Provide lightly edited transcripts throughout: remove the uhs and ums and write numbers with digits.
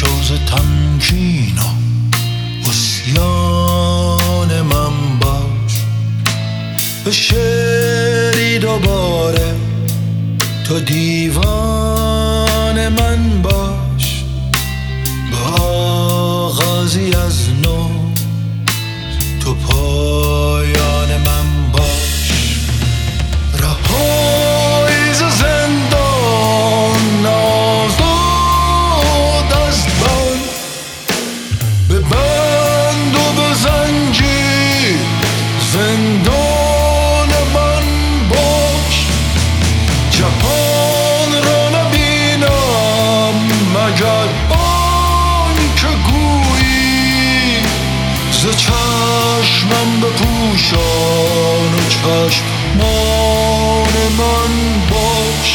شوز تمکین و عصیان من باش، به شعری دوباره تو دیوان من باش، به آغازی از نو تو پایان من باش. رهایی ز زندان آزاد از بند، به بند و به زنجیر زندان من باش. جهان را نبینم مگر آنکه گویی، ز چشمم بپوشان و چشمان من باش.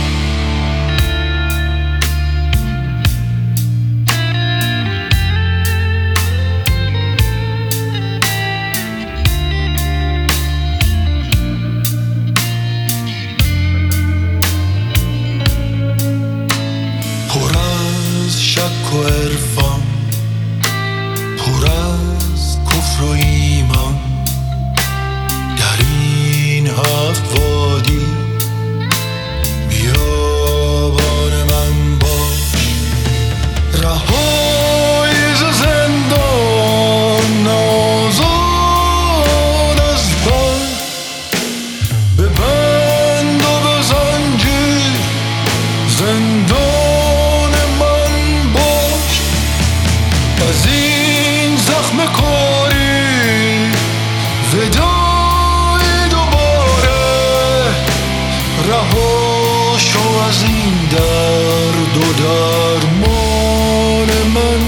پر از شک و عرفان، پر از کفر و ایمان، در این هفت وادی بیابان من باش. رهایی ز زندان آزاد از بند، به بند و به زنجیر زندان من باش. از این زخم کاری وداعی دوباره، رها شو از این درد و درمان من